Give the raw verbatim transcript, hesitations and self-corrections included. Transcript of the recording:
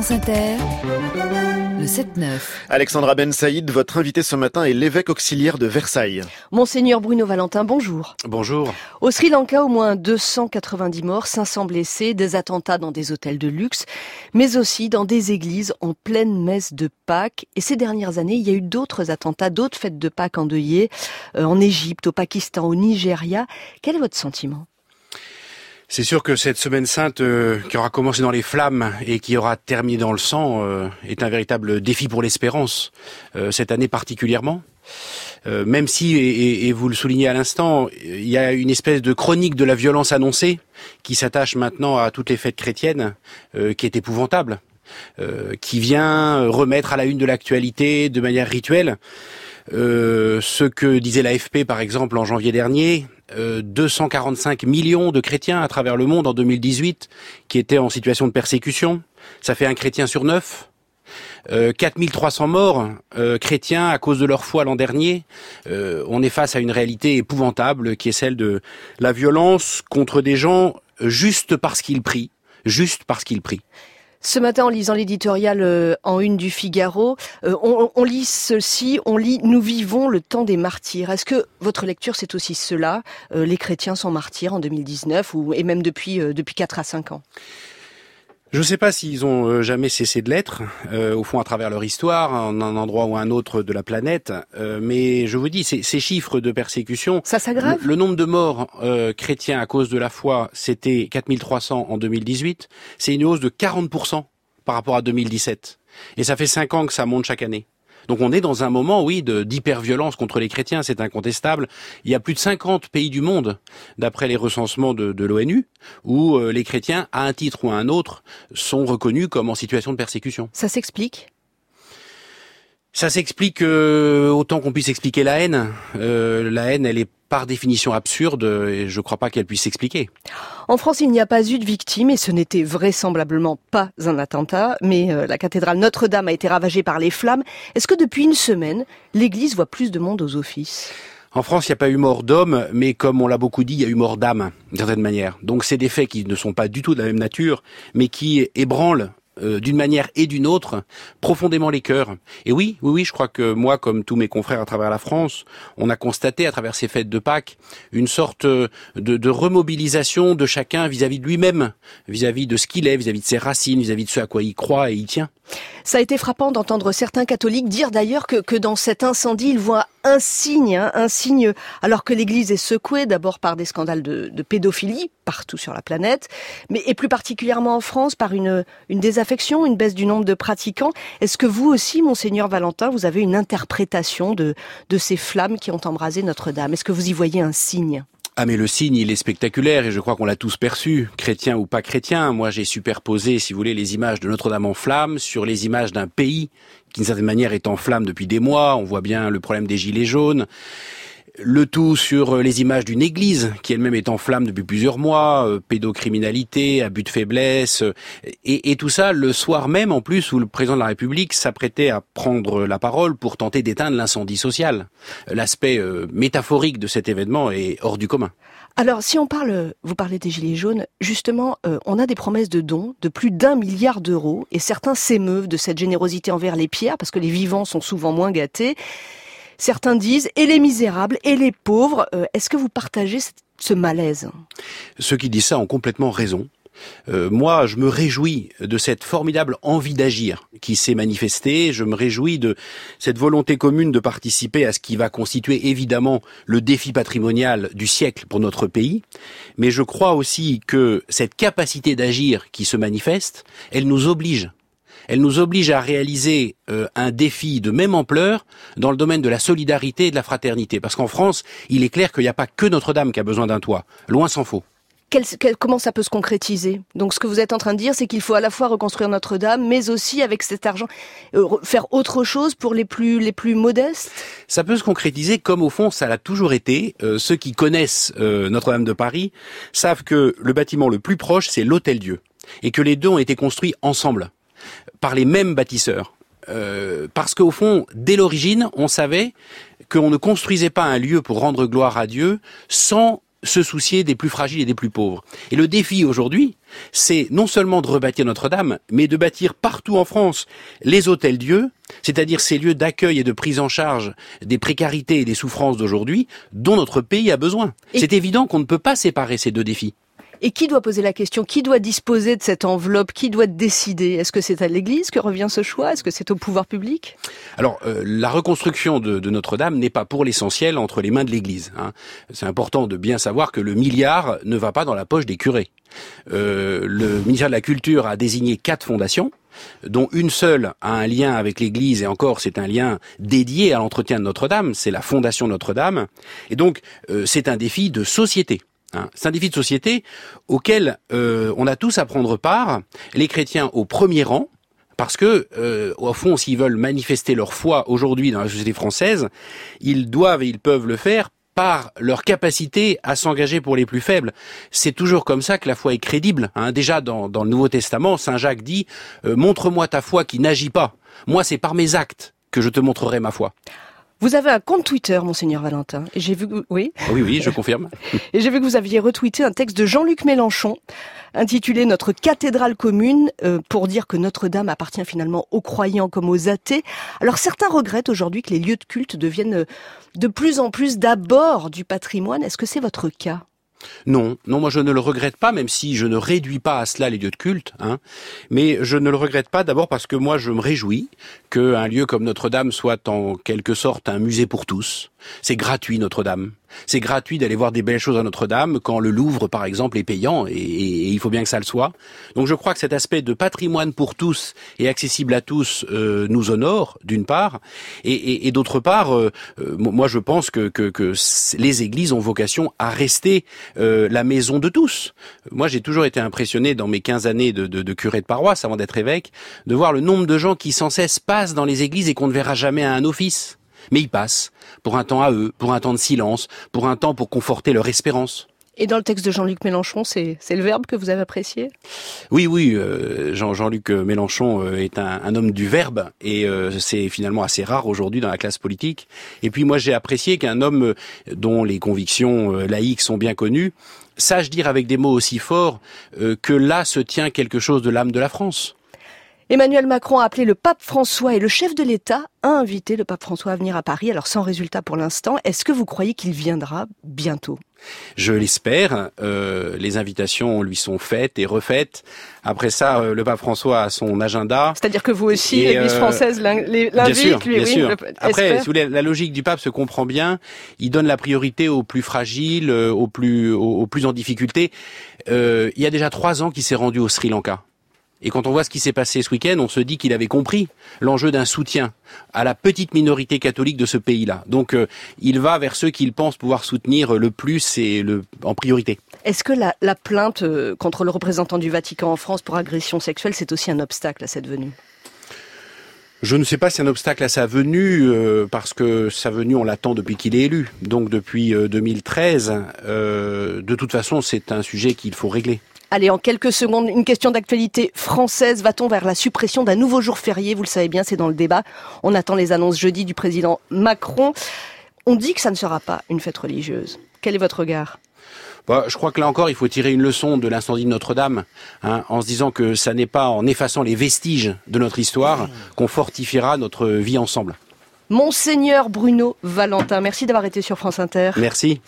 France Inter, le sept neuf. Alexandra Ben Saïd, votre invité ce matin est l'évêque auxiliaire de Versailles. Monseigneur Bruno Valentin, bonjour. Bonjour. Au Sri Lanka, au moins deux cent quatre-vingt-dix morts, cinq cents blessés, des attentats dans des hôtels de luxe, mais aussi dans des églises en pleine messe de Pâques. Et ces dernières années, il y a eu d'autres attentats, d'autres fêtes de Pâques endeuillées, euh, en Égypte, au Pakistan, au Nigeria. Quel est votre sentiment ? C'est sûr que cette semaine sainte euh, qui aura commencé dans les flammes et qui aura terminé dans le sang euh, est un véritable défi pour l'espérance, euh, cette année particulièrement. Euh, même si, et, et vous le soulignez à l'instant, il y a une espèce de chronique de la violence annoncée qui s'attache maintenant à toutes les fêtes chrétiennes, euh, qui est épouvantable, euh, qui vient remettre à la une de l'actualité de manière rituelle euh, ce que disait l'A F P par exemple en janvier dernier. Euh, deux cent quarante-cinq millions de chrétiens à travers le monde en deux mille dix-huit qui étaient en situation de persécution. Ça fait un chrétien sur neuf. Euh, quatre mille trois cents morts euh, chrétiens à cause de leur foi l'an dernier. Euh, on est face à une réalité épouvantable qui est celle de la violence contre des gens juste parce qu'ils prient. Juste parce qu'ils prient. Ce matin, en lisant l'éditorial euh, en une du Figaro, euh, on, on lit ceci, on lit « Nous vivons le temps des martyrs ». Est-ce que votre lecture, c'est aussi cela ? euh, Les chrétiens sont martyrs en deux mille dix-neuf ou, et même depuis, euh, depuis quatre à cinq ans. Je ne sais pas s'ils ont euh, jamais cessé de l'être, euh, au fond à travers leur histoire, en un endroit ou un autre de la planète, euh, mais je vous dis, ces, ces chiffres de persécution... Ça s'aggrave ? Le, le nombre de morts euh, chrétiens à cause de la foi, c'était quatre mille trois cents en deux mille dix-huit, c'est une hausse de quarante pour cent par rapport à deux mille dix-sept. Et ça fait cinq ans que ça monte chaque année. Donc on est dans un moment, oui, de, d'hyper-violence contre les chrétiens, c'est incontestable. Il y a plus de cinquante pays du monde, d'après les recensements de, de l'ONU, où euh, les chrétiens, à un titre ou à un autre, sont reconnus comme en situation de persécution. Ça s'explique ? Ça s'explique euh, autant qu'on puisse expliquer la haine. Euh, la haine, elle est par définition absurde et je ne crois pas qu'elle puisse s'expliquer. En France, il n'y a pas eu de victimes et ce n'était vraisemblablement pas un attentat, mais euh, la cathédrale Notre-Dame a été ravagée par les flammes. Est-ce que depuis une semaine, l'église voit plus de monde aux offices ? En France, il n'y a pas eu mort d'homme, mais comme on l'a beaucoup dit, il y a eu mort d'âme, d'une certaine manière. Donc c'est des faits qui ne sont pas du tout de la même nature, mais qui ébranlent Euh, d'une manière et d'une autre, profondément les cœurs. Et oui, oui, oui, je crois que moi, comme tous mes confrères à travers la France, on a constaté à travers ces fêtes de Pâques une sorte de, de remobilisation de chacun vis-à-vis de lui-même, vis-à-vis de ce qu'il est, vis-à-vis de ses racines, vis-à-vis de ce à quoi il croit et il tient. Ça a été frappant d'entendre certains catholiques dire d'ailleurs que, que dans cet incendie, ils voient un signe, hein, un signe, alors que l'Église est secouée d'abord par des scandales de, de pédophilie partout sur la planète, mais et plus particulièrement en France par une, une désaffection, une baisse du nombre de pratiquants. Est-ce que vous aussi, Monseigneur Valentin, vous avez une interprétation de, de ces flammes qui ont embrasé Notre-Dame ? Est-ce que vous y voyez un signe ? Ah mais le signe, il est spectaculaire et je crois qu'on l'a tous perçu, chrétien ou pas chrétien. Moi, j'ai superposé, si vous voulez, les images de Notre-Dame en flammes sur les images d'un pays qui, d'une certaine manière, est en flammes depuis des mois. On voit bien le problème des gilets jaunes. Le tout sur les images d'une église qui elle-même est en flammes depuis plusieurs mois, euh, pédocriminalité, abus de faiblesse, euh, et, et tout ça le soir même en plus où le président de la République s'apprêtait à prendre la parole pour tenter d'éteindre l'incendie social. L'aspect euh, métaphorique de cet événement est hors du commun. Alors, si on parle, vous parlez des Gilets jaunes, justement, euh, on a des promesses de dons de plus d'un milliard d'euros et certains s'émeuvent de cette générosité envers les pierres parce que les vivants sont souvent moins gâtés. Certains disent, et les misérables, et les pauvres. Euh, est-ce que vous partagez ce malaise ? Ceux qui disent ça ont complètement raison. Euh, moi, je me réjouis de cette formidable envie d'agir qui s'est manifestée. Je me réjouis de cette volonté commune de participer à ce qui va constituer évidemment le défi patrimonial du siècle pour notre pays. Mais je crois aussi que cette capacité d'agir qui se manifeste, elle nous oblige. Elle nous oblige à réaliser euh, un défi de même ampleur dans le domaine de la solidarité et de la fraternité. Parce qu'en France, il est clair qu'il n'y a pas que Notre-Dame qui a besoin d'un toit. Loin s'en faut. Quel, quel, comment ça peut se concrétiser ? Donc ce que vous êtes en train de dire, c'est qu'il faut à la fois reconstruire Notre-Dame, mais aussi avec cet argent, euh, faire autre chose pour les plus, les plus modestes ? Ça peut se concrétiser comme au fond ça l'a toujours été. Euh, ceux qui connaissent euh, Notre-Dame de Paris savent que le bâtiment le plus proche, c'est l'Hôtel-Dieu. Et que les deux ont été construits ensemble, par les mêmes bâtisseurs. Euh, parce qu'au fond, dès l'origine, on savait qu'on ne construisait pas un lieu pour rendre gloire à Dieu sans se soucier des plus fragiles et des plus pauvres. Et le défi aujourd'hui, c'est non seulement de rebâtir Notre-Dame, mais de bâtir partout en France les hôtels-dieux, c'est-à-dire ces lieux d'accueil et de prise en charge des précarités et des souffrances d'aujourd'hui dont notre pays a besoin. Et c'est évident qu'on ne peut pas séparer ces deux défis. Et qui doit poser la question? Qui doit disposer de cette enveloppe? Qui doit décider? Est-ce que c'est à l'Église que revient ce choix? Est-ce que c'est au pouvoir public? Alors, euh, la reconstruction de, de Notre-Dame n'est pas pour l'essentiel entre les mains de l'Église. Hein. C'est important de bien savoir que le milliard ne va pas dans la poche des curés. Euh, le ministère de la Culture a désigné quatre fondations, dont une seule a un lien avec l'Église, et encore c'est un lien dédié à l'entretien de Notre-Dame, c'est la Fondation Notre-Dame. Et donc, euh, c'est un défi de société. Hein, c'est un défi de société auquel euh, on a tous à prendre part, les chrétiens au premier rang, parce que, euh, au fond, s'ils veulent manifester leur foi aujourd'hui dans la société française, ils doivent et ils peuvent le faire par leur capacité à s'engager pour les plus faibles. C'est toujours comme ça que la foi est crédible. Hein. Déjà, dans, dans le Nouveau Testament, Saint Jacques dit euh, « Montre-moi ta foi qui n'agit pas. Moi, c'est par mes actes que je te montrerai ma foi. » Vous avez un compte Twitter, Monseigneur Valentin. Et j'ai vu que... Oui. Oui, oui, je confirme. Et j'ai vu que vous aviez retweeté un texte de Jean-Luc Mélenchon, intitulé « Notre cathédrale commune euh, », pour dire que Notre-Dame appartient finalement aux croyants comme aux athées. Alors certains regrettent aujourd'hui que les lieux de culte deviennent de plus en plus d'abord du patrimoine. Est-ce que c'est votre cas ? Non, non, moi je ne le regrette pas, même si je ne réduis pas à cela les lieux de culte, hein. Mais je ne le regrette pas d'abord parce que moi je me réjouis qu'un lieu comme Notre-Dame soit en quelque sorte un musée pour tous. C'est gratuit Notre-Dame. C'est gratuit d'aller voir des belles choses à Notre-Dame quand le Louvre, par exemple, est payant, et, et, et il faut bien que ça le soit. Donc je crois que cet aspect de patrimoine pour tous et accessible à tous euh, nous honore, d'une part, et, et, et d'autre part, euh, euh, moi je pense que, que, que les églises ont vocation à rester euh, la maison de tous. Moi j'ai toujours été impressionné dans mes quinze années de, de, de curé de paroisse, avant d'être évêque, de voir le nombre de gens qui sans cesse passent dans les églises et qu'on ne verra jamais à un office. Mais ils passent, pour un temps à eux, pour un temps de silence, pour un temps pour conforter leur espérance. Et dans le texte de Jean-Luc Mélenchon, c'est, c'est le verbe que vous avez apprécié ? Oui, oui, euh, Jean, Jean-Luc Mélenchon euh, est un, un homme du verbe, et euh, c'est finalement assez rare aujourd'hui dans la classe politique. Et puis moi j'ai apprécié qu'un homme dont les convictions euh, laïques sont bien connues, sache dire avec des mots aussi forts euh, que là se tient quelque chose de l'âme de la France. Emmanuel Macron a appelé le pape François et le chef de l'État a invité le pape François à venir à Paris, alors sans résultat pour l'instant. Est-ce que vous croyez qu'il viendra bientôt ? Je l'espère. Euh, les invitations lui sont faites et refaites. Après ça, euh, le pape François a son agenda. C'est-à-dire que vous aussi, et l'Église euh, française l'invite, bien sûr, lui, bien oui. sûr. Le, Après, si vous voulez, la logique du pape se comprend bien. Il donne la priorité aux plus fragiles, aux plus, aux, aux plus en difficulté. Euh, il y a déjà trois ans qu'il s'est rendu au Sri Lanka. Et quand on voit ce qui s'est passé ce week-end, on se dit qu'il avait compris l'enjeu d'un soutien à la petite minorité catholique de ce pays-là. Donc, euh, il va vers ceux qu'il pense pouvoir soutenir le plus et le, en priorité. Est-ce que la, la plainte contre le représentant du Vatican en France pour agression sexuelle, c'est aussi un obstacle à cette venue ? Je ne sais pas si c'est un obstacle à sa venue, euh, parce que sa venue, on l'attend depuis qu'il est élu. Donc, depuis euh, deux mille treize, euh, de toute façon, c'est un sujet qu'il faut régler. Allez, en quelques secondes, une question d'actualité française. Va-t-on vers la suppression d'un nouveau jour férié ? Vous le savez bien, c'est dans le débat. On attend les annonces jeudi du président Macron. On dit que ça ne sera pas une fête religieuse. Quel est votre regard ? Bah, je crois que là encore, il faut tirer une leçon de l'incendie de Notre-Dame, hein, en se disant que ça n'est pas en effaçant les vestiges de notre histoire qu'on fortifiera notre vie ensemble. Monseigneur Bruno Valentin, merci d'avoir été sur France Inter. Merci.